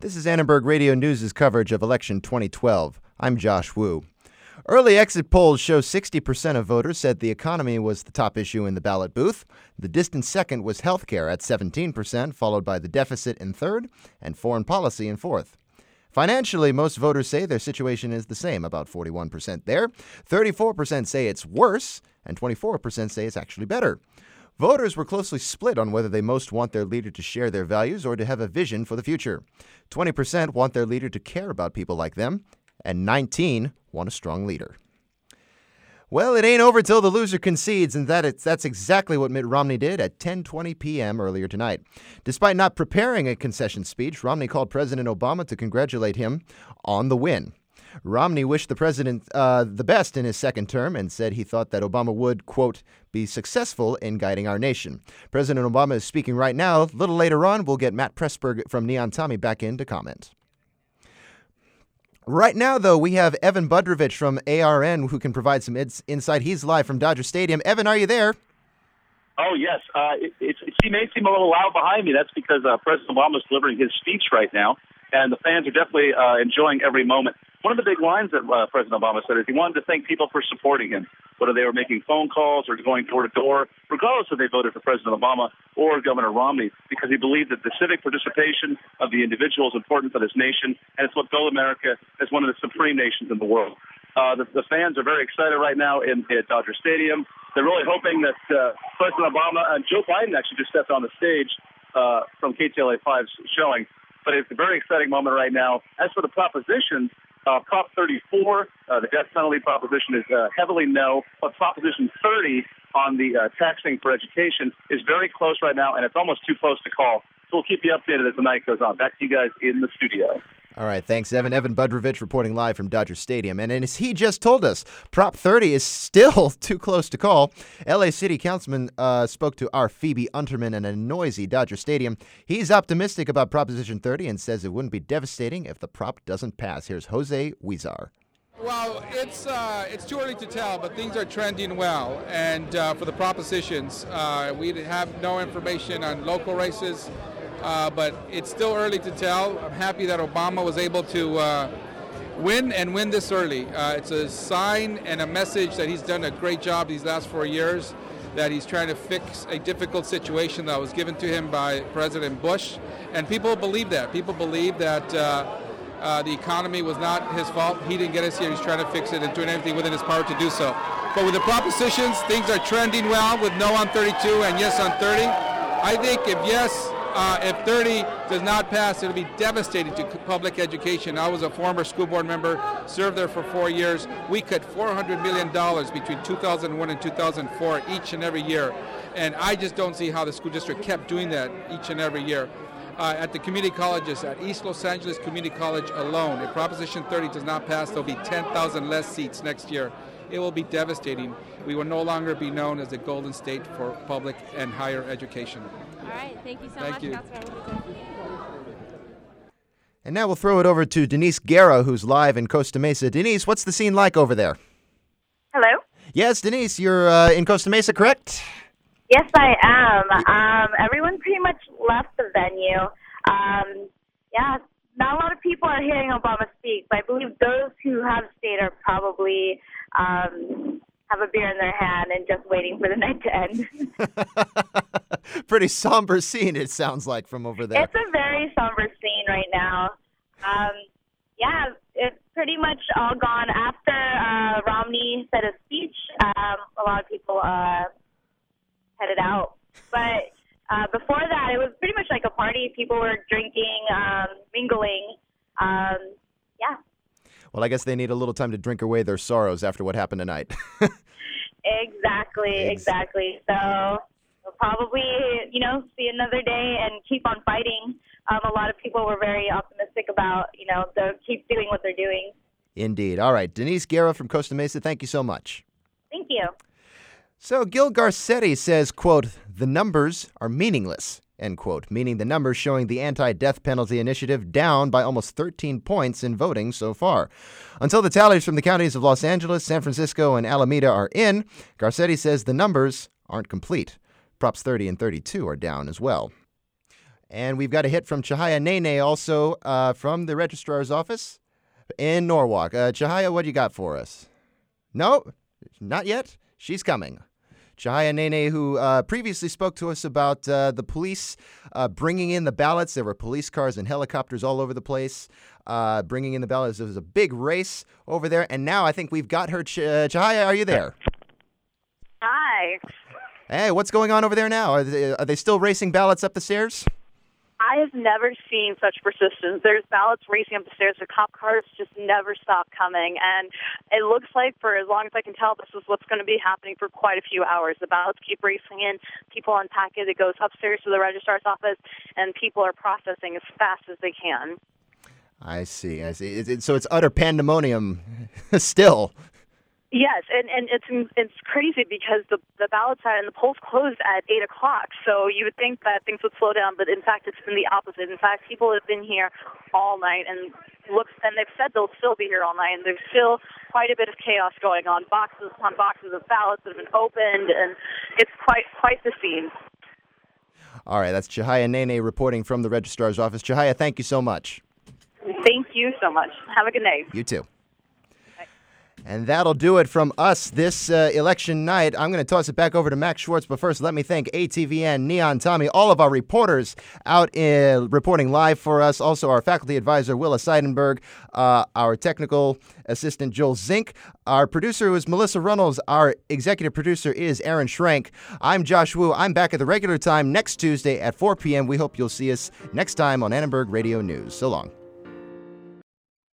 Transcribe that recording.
This is Annenberg Radio News' coverage of election 2012. I'm Josh Wu. Early exit polls show 60% of voters said the economy was the top issue in the ballot booth. The distant second was healthcare at 17%, followed by the deficit in third and foreign policy in fourth. Financially, most voters say their situation is the same, about 41% there. 34% say it's worse, and 24% say it's actually better. Voters were closely split on whether they most want their leader to share their values or to have a vision for the future. 20% want their leader to care about people like them, and 19% want a strong leader. Well, it ain't over till the loser concedes, and that's exactly what Mitt Romney did at 10:20 p.m. earlier tonight. Despite not preparing a concession speech, Romney called President Obama to congratulate him on the win. Romney wished the president the best in his second term and said he thought that Obama would, quote, be successful in guiding our nation. President Obama is speaking right now. A little later on, we'll get Matt Pressburg from Neon Tommy back in to comment. Right now, though, we have Evan Budrovich from ARN who can provide some insight. He's live from Dodger Stadium. Evan, are you there? Oh, yes. He may seem a little loud behind me. That's because President Obama is delivering his speech right now, and the fans are definitely enjoying every moment. One of the big lines that President Obama said is he wanted to thank people for supporting him, whether they were making phone calls or going door to door, regardless if they voted for President Obama or Governor Romney, because he believed that the civic participation of the individual is important for this nation, and it's what built America as one of the supreme nations in the world. The fans are very excited right now at Dodger Stadium. They're really hoping that President Obama and Joe Biden actually just stepped on the stage from KTLA 5's showing. But it's a very exciting moment right now. As for the propositions, Prop 34, the death penalty proposition, is heavily no, but Proposition 30 on the taxing for education is very close right now, and it's almost too close to call. So we'll keep you updated as the night goes on. Back to you guys in the studio. All right, thanks, Evan. Evan Budrovich reporting live from Dodger Stadium. And as he just told us, Prop 30 is still too close to call. L.A. City Councilman spoke to our Phoebe Unterman in a noisy Dodger Stadium. He's optimistic about Proposition 30 and says it wouldn't be devastating if the prop doesn't pass. Here's Jose Huizar. Well, it's too early to tell, but things are trending well. And for the propositions, we have no information on local races. But it's still early to tell. I'm happy that Obama was able to win this early. It's a sign and a message that he's done a great job these last 4 years, that he's trying to fix a difficult situation that was given to him by President Bush. And people believe that. People believe that the economy was not his fault. He didn't get us here. He's trying to fix it and doing everything within his power to do so. But with the propositions, things are trending well with no on 32 and yes on 30. I think if 30 does not pass, it'll be devastating to public education. I was a former school board member, served there for 4 years. We cut $400 million between 2001 and 2004 each and every year. And I just don't see how the school district kept doing that each and every year. At the community colleges, at East Los Angeles Community College alone, if Proposition 30 does not pass, there'll be 10,000 less seats next year. It will be devastating. We will no longer be known as the Golden State for public and higher education. All right, thank you so Thank much, you. Councilor. And now we'll throw it over to Denise Guerra, who's live in Costa Mesa. Denise, what's the scene like over there? Hello? Yes, Denise, you're in Costa Mesa, correct? Yes, I am. Everyone pretty much left the venue. Not a lot of people are hearing Obama speak, but I believe those who have stayed are probably have a beer in their hand and just waiting for the night to end. Pretty somber scene, it sounds like, from over there. It's a very somber scene right now. It's pretty much all gone. After Romney said his speech, a lot of people headed out. But before that, it was pretty much like a party. People were drinking, mingling. Well, I guess they need a little time to drink away their sorrows after what happened tonight. Exactly. So we'll probably, see another day and keep on fighting. A lot of people were very optimistic about, they'll keep doing what they're doing. Indeed. All right. Denise Guerra from Costa Mesa, thank you so much. Thank you. So Gil Garcetti says, quote, the numbers are meaningless, end quote, meaning the numbers showing the anti-death penalty initiative down by almost 13 points in voting so far. Until the tallies from the counties of Los Angeles, San Francisco, and Alameda are in, Garcetti says the numbers aren't complete. Props 30 and 32 are down as well. And we've got a hit from Chahaya Nene also from the registrar's office in Norwalk. Chahaya, what do you got for us? No, not yet. She's coming. Chahaya Nene, who previously spoke to us about the police bringing in the ballots. There were police cars and helicopters all over the place bringing in the ballots. There was a big race over there. And now I think we've got her. Chahaya, are you there? Hi. Hey, what's going on over there now? Are they still racing ballots up the stairs? I have never seen such persistence. There's ballots racing up the stairs. The cop cars just never stop coming. And it looks like, for as long as I can tell, this is what's going to be happening for quite a few hours. The ballots keep racing in. People unpack it. It goes upstairs to the registrar's office, and people are processing as fast as they can. I see. So it's utter pandemonium still. Yes, and it's crazy because the ballots and the polls closed at 8 o'clock. So you would think that things would slow down, but in fact, it's been the opposite. In fact, people have been here all night, and they've said they'll still be here all night. And there's still quite a bit of chaos going on. Boxes upon boxes of ballots that have been opened, and it's quite the scene. All right, that's Chahaya Nene reporting from the registrar's office. Chahaya, thank you so much. Thank you so much. Have a good night. You too. And that'll do it from us this election night. I'm going to toss it back over to Max Schwartz, but first let me thank ATVN, Neon Tommy, all of our reporters out reporting live for us, also our faculty advisor, Willa Seidenberg, our technical assistant, Joel Zink, our producer, who is Melissa Runnels, our executive producer is Aaron Schrank. I'm Josh Wu. I'm back at the regular time next Tuesday at 4 p.m. We hope you'll see us next time on Annenberg Radio News. So long.